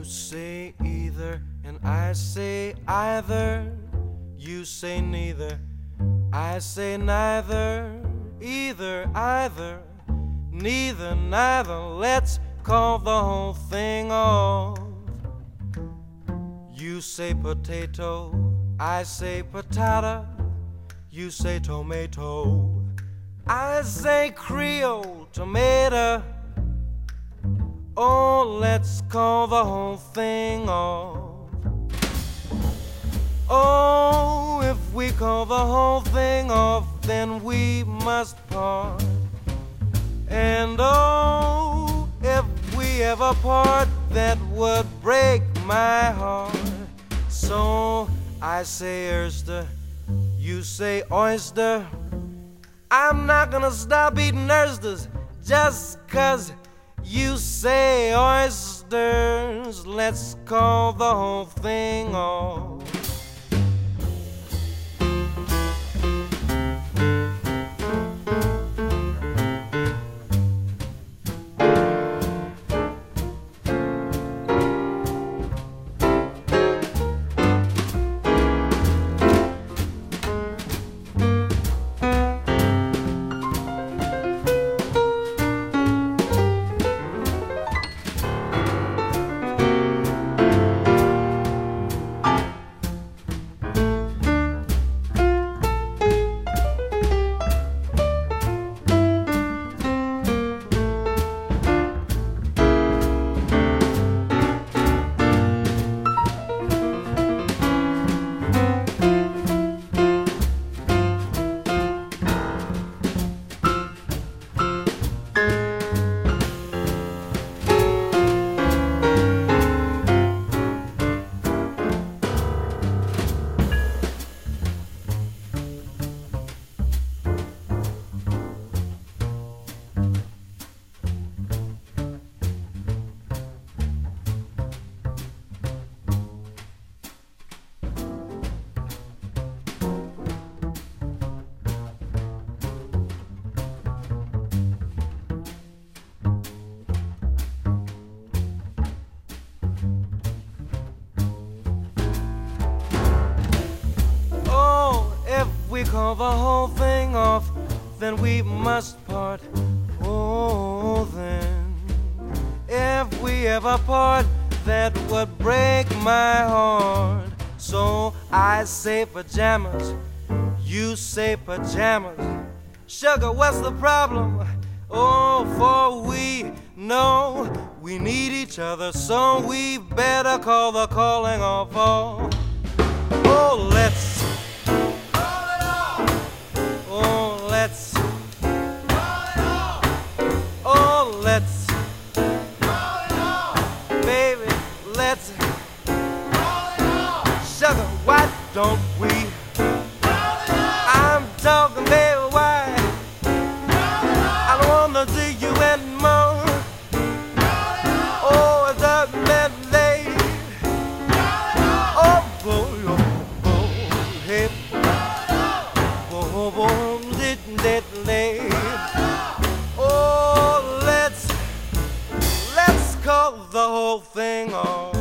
say either, and I say either. You say neither, I say neither. Either, either, neither, neither. Let's call the whole thing off. You say potato, I say patata. You say tomato, I say Creole tomato. Oh, let's call the whole thing off. Oh, if we call the whole thing off, then we must part. And oh, if we ever part, that would break my heart. So I say oyster, you say oyster. I'm not gonna stop eating oysters just 'cause you say oysters. Let's call the whole thing off. We call the whole thing off, then we must part. Oh, then if we ever part, that would break my heart. So I say pajamas, you say pajamas. Sugar, what's the problem? Oh, for we know we need each other, so we better call the calling off. Oh, let's let's call it off. Oh, let's call it off. Baby, let's call it off. Sugar, why don't we call it off? I'm talking, baby, why? Call it off. I don't wanna see you anymore. Call it off. Oh, it's up that late. Call it off. Oh, boy, hey. Call it off. Oh, let's call the whole thing off.